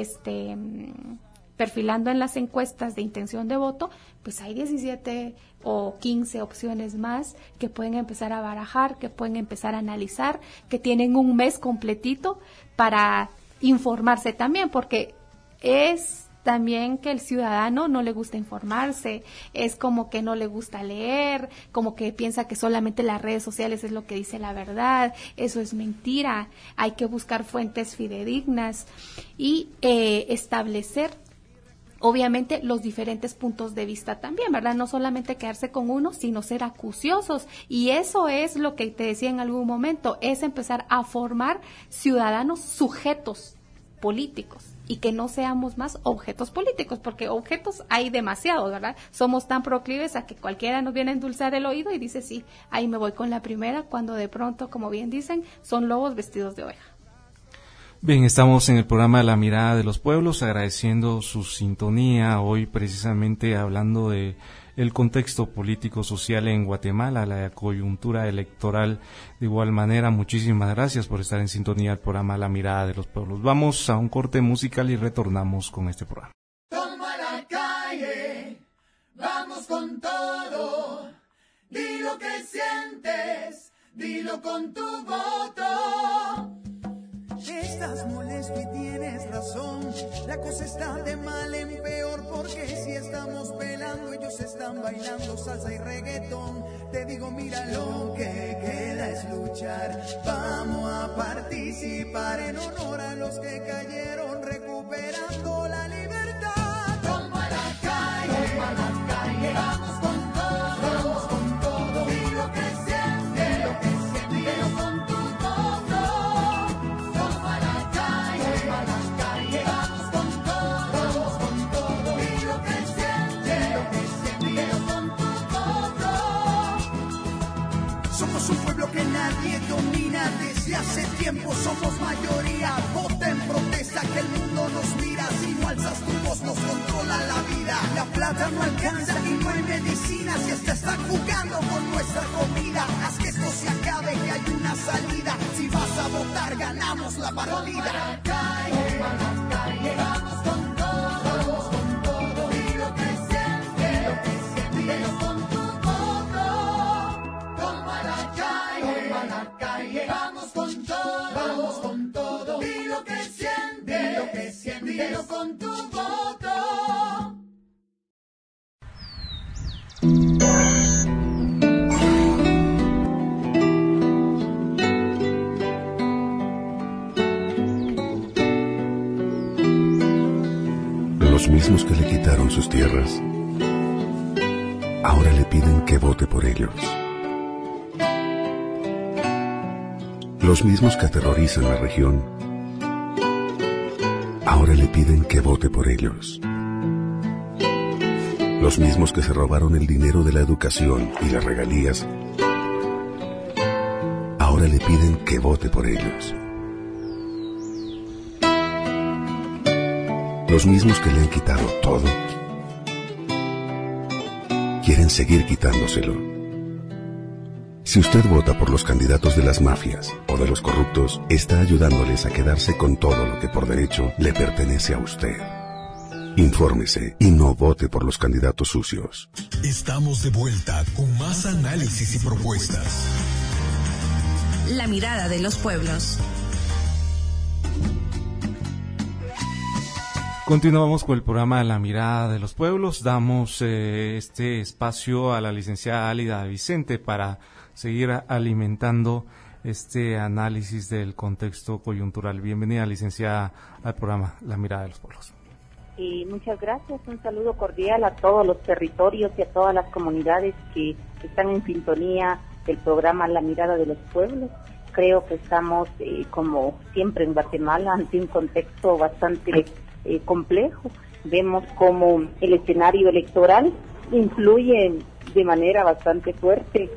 perfilando en las encuestas de intención de voto, pues hay 17 o 15 opciones más que pueden empezar a barajar, que pueden empezar a analizar, que tienen un mes completito para informarse también, porque es también que el ciudadano no le gusta informarse, es como que no le gusta leer, como que piensa que solamente las redes sociales es lo que dice la verdad. Eso es mentira. Hay que buscar fuentes fidedignas y establecer obviamente los diferentes puntos de vista también, ¿verdad? No solamente quedarse con uno, sino ser acuciosos. Y eso es lo que te decía en algún momento, es empezar a formar ciudadanos sujetos políticos y que no seamos más objetos políticos, porque objetos hay demasiados, ¿verdad? Somos tan proclives a que cualquiera nos viene a endulzar el oído y dice, sí, ahí me voy con la primera, cuando de pronto, como bien dicen, son lobos vestidos de oveja. Bien, estamos en el programa La Mirada de los Pueblos, agradeciendo su sintonía, hoy precisamente hablando de el contexto político-social en Guatemala, la coyuntura electoral. De igual manera, muchísimas gracias por estar en sintonía del programa La Mirada de los Pueblos. Vamos a un corte musical y retornamos con este programa. Toma la calle, vamos con todo, di lo que sientes, dilo con tu voto. Estás molesto y tienes razón, la cosa está de mal en peor, porque si estamos pelando ellos están bailando salsa y reggaetón. Te digo, mira, lo que queda es luchar, vamos a participar en honor a los que cayeron recuperando la libertad. Toma la calle, vamos con todo, di lo que sientes, dilo con tu voto. Somos un pueblo que nadie domina desde hace tiempo, somos mayoría. Vota en protesta que el mundo nos mira. Si no alzas tu voz nos controla la vida. La plata no alcanza y no hay medicina. Si hasta están jugando con nuestra comida, haz que esto se acabe, que hay una salida. Si vas a votar ganamos la partida. Toma la calle, vamos con todo, di lo que sientes, dilo con tu voto. dilo con tu voto. Los mismos que le quitaron sus tierras, ahora le piden que vote por ellos. Los mismos que aterrorizan la región, ahora le piden que vote por ellos. Los mismos que se robaron el dinero de la educación y las regalías, ahora le piden que vote por ellos. Los mismos que le han quitado todo, quieren seguir quitándoselo. Si usted vota por los candidatos de las mafias o de los corruptos, está ayudándoles a quedarse con todo lo que por derecho le pertenece a usted. Infórmese y no vote por los candidatos sucios. Estamos de vuelta con más análisis y propuestas. La mirada de los pueblos. Continuamos con el programa La Mirada de los Pueblos. Damos este espacio a la licenciada Álida Vicente para seguir alimentando este análisis del contexto coyuntural. Bienvenida, licenciada, al programa La Mirada de los Pueblos. Muchas gracias. Un saludo cordial a todos los territorios y a todas las comunidades que están en sintonía del programa La Mirada de los Pueblos. Creo que estamos, como siempre en Guatemala, ante un contexto bastante complejo. Vemos cómo el escenario electoral influye de manera bastante fuerte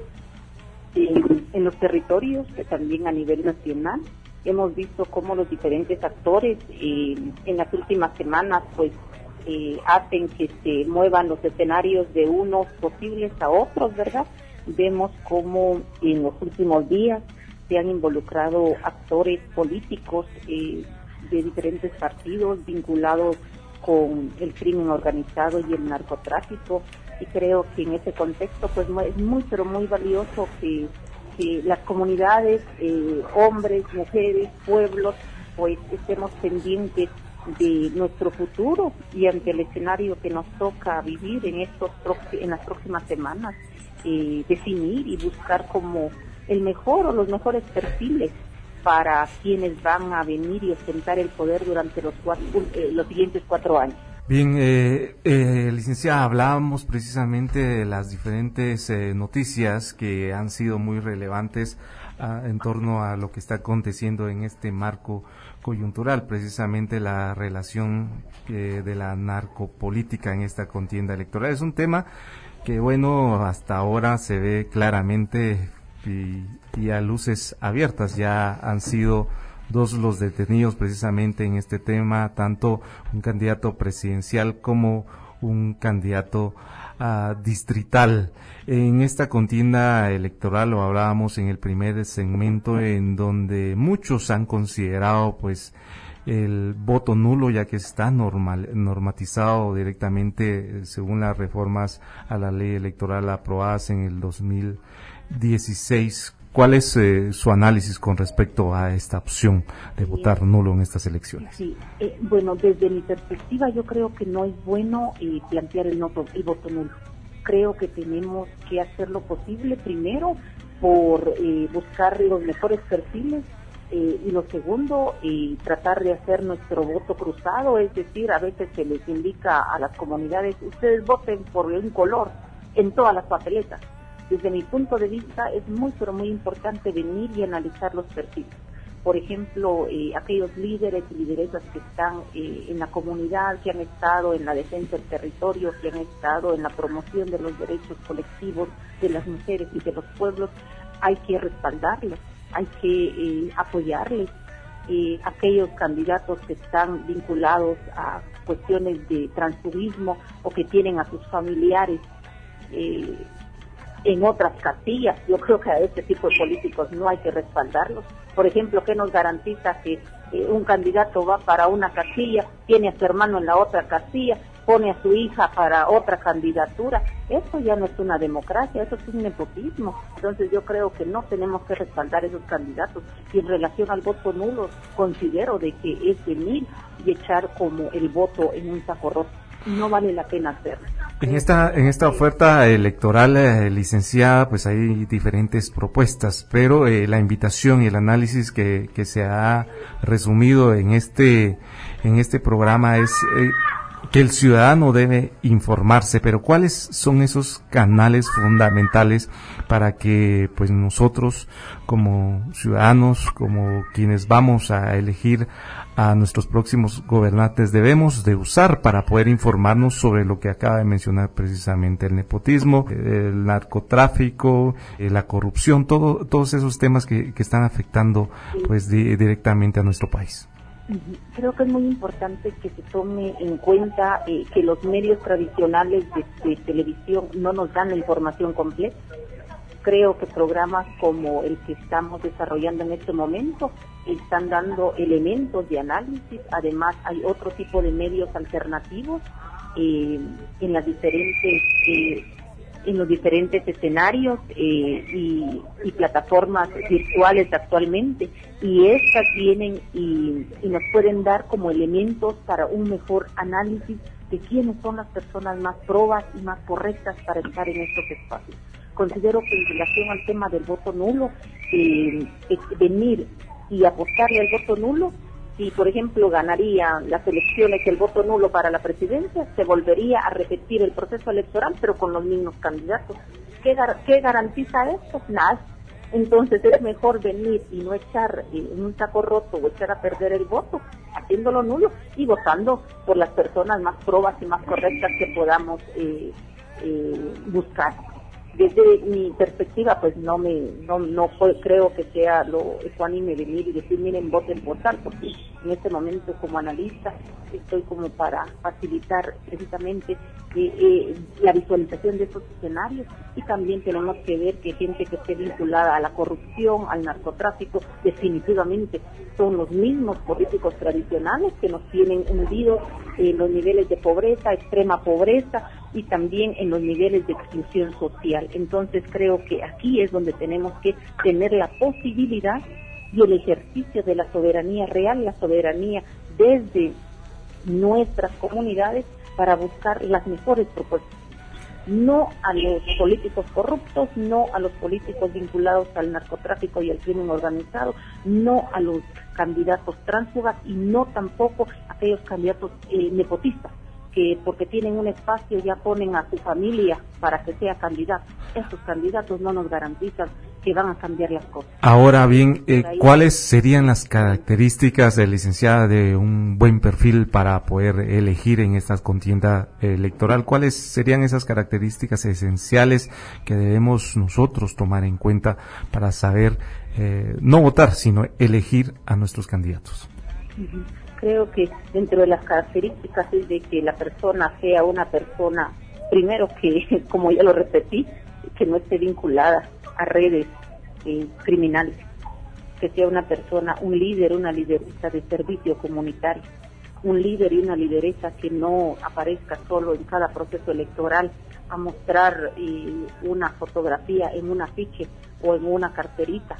en los territorios, que también a nivel nacional. Hemos visto cómo los diferentes actores en las últimas semanas pues hacen que se muevan los escenarios de unos posibles a otros, ¿verdad? Vemos cómo en los últimos días se han involucrado actores políticos de diferentes partidos vinculados con el crimen organizado y el narcotráfico, y creo que en ese contexto pues es muy pero muy valioso que las comunidades, hombres, mujeres, pueblos, pues estemos pendientes de nuestro futuro y ante el escenario que nos toca vivir en las próximas semanas, definir y buscar como el mejor o los mejores perfiles para quienes van a venir y ostentar el poder durante los siguientes 4 años. Bien, licenciada, hablábamos precisamente de las diferentes noticias que han sido muy relevantes en torno a lo que está aconteciendo en este marco coyuntural, precisamente la relación de la narcopolítica en esta contienda electoral. Es un tema que, bueno, hasta ahora se ve claramente y a luces abiertas. Ya han sido 2 los detenidos precisamente en este tema, tanto un candidato presidencial como un candidato distrital. En esta contienda electoral, lo hablábamos en el primer segmento, en donde muchos han considerado pues el voto nulo, ya que está normatizado directamente según las reformas a la ley electoral aprobadas en el 2016. ¿Cuál es su análisis con respecto a esta opción de votar nulo en estas elecciones? Sí, bueno, desde mi perspectiva yo creo que no es bueno plantear el voto nulo. Creo que tenemos que hacer lo posible, primero, por buscar los mejores perfiles, y lo segundo, tratar de hacer nuestro voto cruzado, es decir, a veces se les indica a las comunidades, ustedes voten por un color en todas las papeletas. Desde mi punto de vista es muy pero muy importante venir y analizar los perfiles. Por ejemplo, aquellos líderes y lideresas que están en la comunidad, que han estado en la defensa del territorio, que han estado en la promoción de los derechos colectivos de las mujeres y de los pueblos, hay que respaldarlos, hay que apoyarles. Aquellos candidatos que están vinculados a cuestiones de transfugismo o que tienen a sus familiares en otras casillas, yo creo que a este tipo de políticos no hay que respaldarlos. Por ejemplo, ¿qué nos garantiza que un candidato va para una casilla, tiene a su hermano en la otra casilla pone a su hija para otra candidatura, eso ya no es una democracia, eso es un nepotismo. Entonces yo creo que no tenemos que respaldar esos candidatos. Y en relación al voto nulo, considero de que es venir y echar como el voto en un saco roto. No vale la pena hacerlo. En esta oferta electoral, licenciada, pues hay diferentes propuestas, pero la invitación y el análisis que se ha resumido en este programa es que el ciudadano debe informarse, pero ¿cuáles son esos canales fundamentales para que pues nosotros como ciudadanos, como quienes vamos a elegir a nuestros próximos gobernantes, debemos de usar para poder informarnos sobre lo que acaba de mencionar precisamente, el nepotismo, el narcotráfico, la corrupción, todos esos temas que están afectando pues directamente a nuestro país? Creo que es muy importante que se tome en cuenta que los medios tradicionales de televisión no nos dan la información completa. Creo que programas como el que estamos desarrollando en este momento están dando elementos de análisis. Además, hay otro tipo de medios alternativos en los diferentes escenarios y plataformas virtuales actualmente, y estas vienen y nos pueden dar como elementos para un mejor análisis de quiénes son las personas más probas y más correctas para estar en estos espacios. Considero que en relación al tema del voto nulo, venir y apostarle al voto nulo, si por ejemplo ganaría las elecciones el voto nulo para la presidencia, se volvería a repetir el proceso electoral pero con los mismos candidatos. ¿Qué garantiza esto? Nada. Entonces es mejor venir y no echar en un saco roto o echar a perder el voto, haciéndolo nulo y votando por las personas más probas y más correctas que podamos buscar. Desde mi perspectiva, pues no creo que sea lo ecuánime venir y decir, miren, voten por tal, porque en este momento como analista estoy como para facilitar precisamente la visualización de estos escenarios, y también tenemos que ver que gente que esté vinculada a la corrupción, al narcotráfico, definitivamente son los mismos políticos tradicionales que nos tienen hundidos en los niveles de pobreza, extrema pobreza, y también en los niveles de exclusión social. Entonces creo que aquí es donde tenemos que tener la posibilidad y el ejercicio de la soberanía real, la soberanía desde nuestras comunidades para buscar las mejores propuestas. No a los políticos corruptos, no a los políticos vinculados al narcotráfico y al crimen organizado, no a los candidatos tránsfugas y no tampoco a aquellos candidatos nepotistas, que porque tienen un espacio ya ponen a su familia para que sea candidato. Esos candidatos no nos garantizan que van a cambiar las cosas. Ahora bien, ¿cuáles serían las características, licenciada, de un buen perfil para poder elegir en esta contienda electoral? ¿Cuáles serían esas características esenciales que debemos nosotros tomar en cuenta para saber no votar, sino elegir a nuestros candidatos? Creo que dentro de las características es de que la persona sea una persona, primero que, como ya lo repetí, que no esté vinculada a redes criminales, que sea una persona, un líder, una lideresa de servicio comunitario, un líder y una lideresa que no aparezca solo en cada proceso electoral a mostrar una fotografía en un afiche o en una carterita,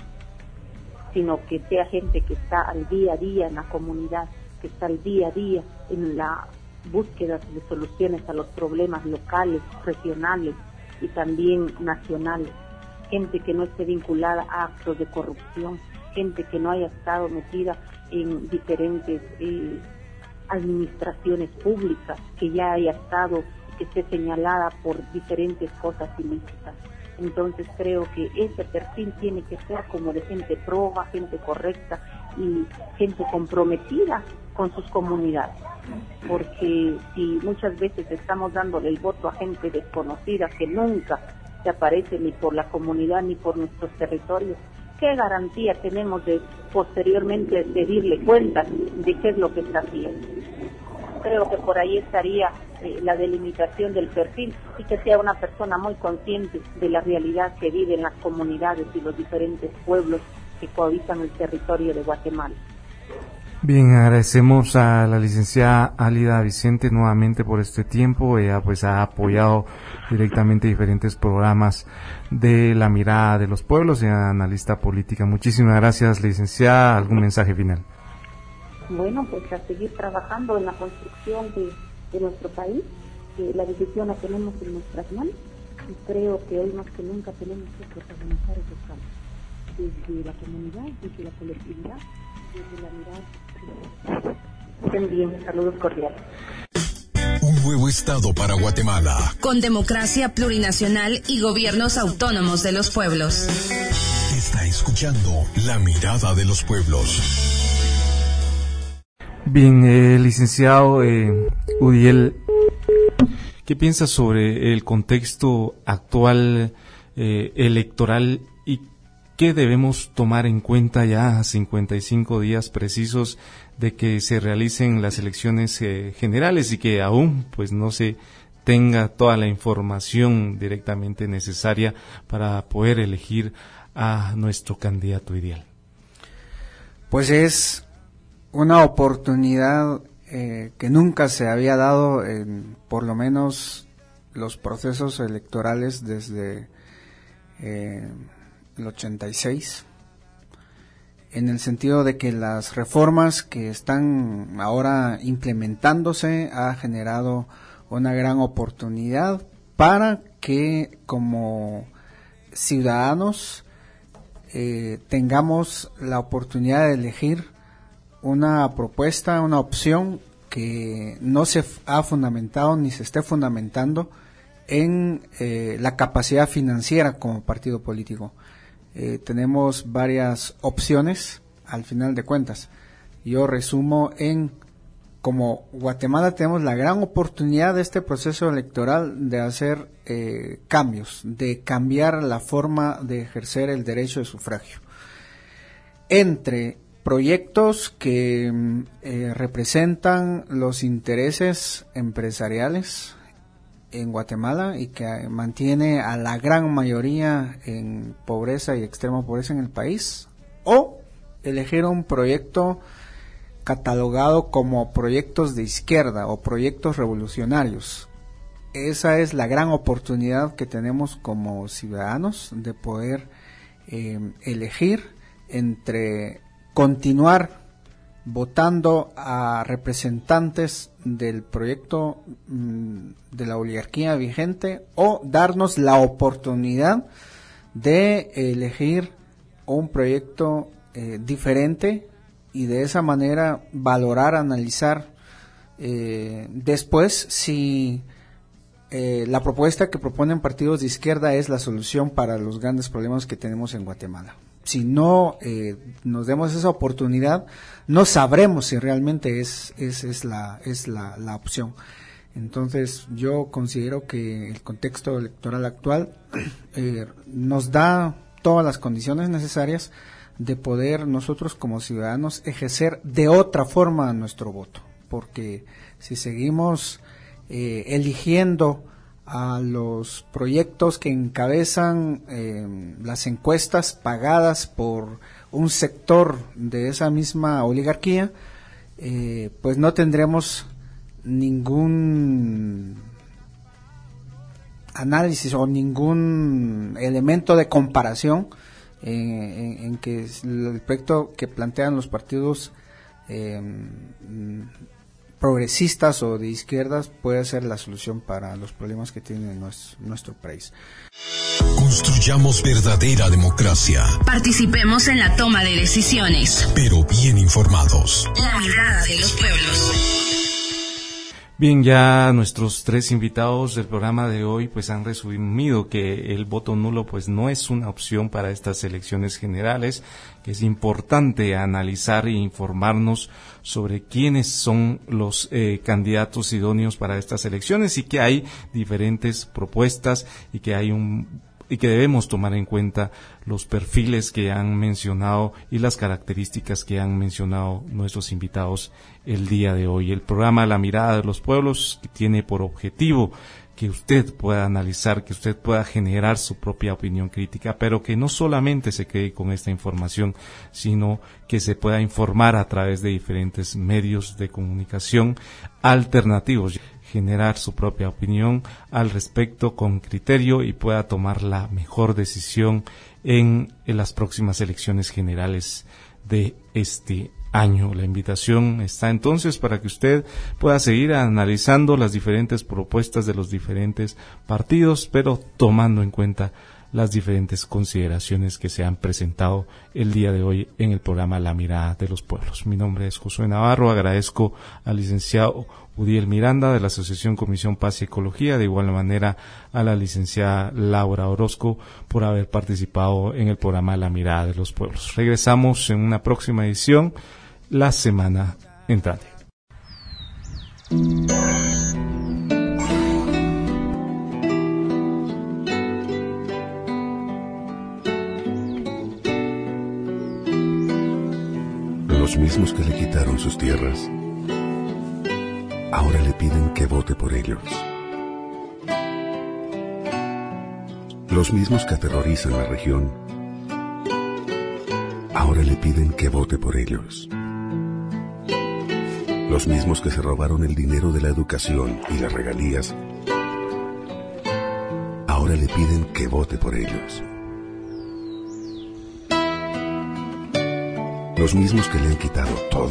sino que sea gente que está al día a día en la comunidad, que está al día a día en la búsqueda de soluciones a los problemas locales, regionales y también nacionales. Gente que no esté vinculada a actos de corrupción, gente que no haya estado metida en diferentes administraciones públicas, que ya haya estado, que esté señalada por diferentes cosas ilícitas. Entonces creo que ese perfil tiene que ser como de gente proba, gente correcta y gente comprometida con sus comunidades, porque si muchas veces estamos dándole el voto a gente desconocida que nunca se aparece ni por la comunidad ni por nuestros territorios, ¿qué garantía tenemos de posteriormente pedirle cuentas de qué es lo que está haciendo? Creo que por ahí estaría la delimitación del perfil, y que sea una persona muy consciente de la realidad que vive en las comunidades y los diferentes pueblos que cohabitan el territorio de Guatemala. Bien, agradecemos a la licenciada Álida Vicente nuevamente por este tiempo. Ella pues ha apoyado directamente diferentes programas de La Mirada de los Pueblos y analista política. Muchísimas gracias, licenciada. ¿Algún mensaje final? Bueno, pues a seguir trabajando en la construcción de nuestro país. La decisión la tenemos en nuestras manos y creo que hoy más que nunca tenemos que protagonizar esos cambios. Desde la comunidad, desde la colectividad, desde la mirada. Estén bien, saludos cordiales. Un nuevo estado para Guatemala. Con democracia plurinacional y gobiernos autónomos de los pueblos. Está escuchando La Mirada de los Pueblos. Bien, licenciado Udiel, ¿qué piensa sobre el contexto actual electoral y qué debemos tomar en cuenta ya a 55 días precisos de que se realicen las elecciones generales y que aún pues no se tenga toda la información directamente necesaria para poder elegir a nuestro candidato ideal? Pues es una oportunidad que nunca se había dado en por lo menos los procesos electorales desde el 86, en el sentido de que las reformas que están ahora implementándose ha generado una gran oportunidad para que como ciudadanos tengamos la oportunidad de elegir una propuesta, una opción que no se ha fundamentado ni se esté fundamentando en la capacidad financiera como partido político. Tenemos varias opciones al final de cuentas. Yo resumo en, como Guatemala tenemos la gran oportunidad de este proceso electoral de hacer cambios, de cambiar la forma de ejercer el derecho de sufragio. Entre proyectos que representan los intereses empresariales en Guatemala y que mantiene a la gran mayoría en pobreza y extrema pobreza en el país, o elegir un proyecto catalogado como proyectos de izquierda o proyectos revolucionarios. Esa es la gran oportunidad que tenemos como ciudadanos de poder elegir entre continuar votando a representantes del proyecto de la oligarquía vigente o darnos la oportunidad de elegir un proyecto diferente y de esa manera valorar, analizar después si la propuesta que proponen partidos de izquierda es la solución para los grandes problemas que tenemos en Guatemala. Si no nos demos esa oportunidad, no sabremos si realmente es la opción. Entonces, yo considero que el contexto electoral actual nos da todas las condiciones necesarias de poder nosotros como ciudadanos ejercer de otra forma nuestro voto. Porque si seguimos eligiendo a los proyectos que encabezan las encuestas pagadas por un sector de esa misma oligarquía, pues no tendremos ningún análisis o ningún elemento de comparación en que el proyecto que plantean los partidos progresistas o de izquierdas puede ser la solución para los problemas que tiene nuestro país. Construyamos verdadera democracia. Participemos en la toma de decisiones. Pero bien informados. La Mirada de los Pueblos. Bien, ya nuestros tres invitados del programa de hoy pues han resumido que el voto nulo pues no es una opción para estas elecciones generales, que es importante analizar e informarnos sobre quiénes son los candidatos idóneos para estas elecciones y que hay diferentes propuestas y que debemos tomar en cuenta los perfiles que han mencionado y las características que han mencionado nuestros invitados el día de hoy. El programa La Mirada de los Pueblos tiene por objetivo que usted pueda analizar, que usted pueda generar su propia opinión crítica, pero que no solamente se quede con esta información, sino que se pueda informar a través de diferentes medios de comunicación alternativos, generar su propia opinión al respecto con criterio y pueda tomar la mejor decisión en las próximas elecciones generales de este año. La invitación está entonces para que usted pueda seguir analizando las diferentes propuestas de los diferentes partidos, pero tomando en cuenta las diferentes consideraciones que se han presentado el día de hoy en el programa La Mirada de los Pueblos. Mi nombre es Josué Navarro, agradezco al licenciado Udiel Miranda de la Asociación Comisión Paz y Ecología, de igual manera a la licenciada Laura Orozco por haber participado en el programa La Mirada de los Pueblos. Regresamos en una próxima edición la semana entrante. Los mismos que le quitaron sus tierras, ahora le piden que vote por ellos. Los mismos que aterrorizan la región, ahora le piden que vote por ellos. Los mismos que se robaron el dinero de la educación y las regalías, ahora le piden que vote por ellos. Los mismos que le han quitado todo,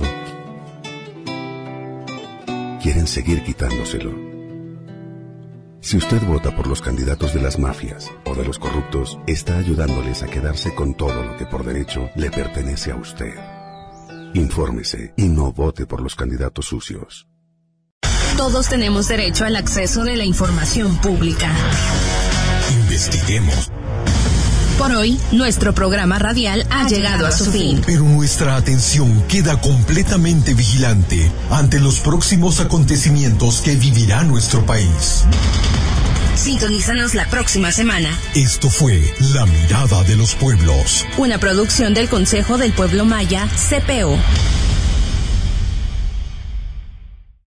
quieren seguir quitándoselo. Si usted vota por los candidatos de las mafias o de los corruptos, está ayudándoles a quedarse con todo lo que por derecho le pertenece a usted. Infórmese y no vote por los candidatos sucios. Todos tenemos derecho al acceso de la información pública. Investiguemos. Por hoy, nuestro programa radial ha llegado a su fin. Pero nuestra atención queda completamente vigilante ante los próximos acontecimientos que vivirá nuestro país. Sintonízanos la próxima semana. Esto fue La Mirada de los Pueblos. Una producción del Consejo del Pueblo Maya, CPO.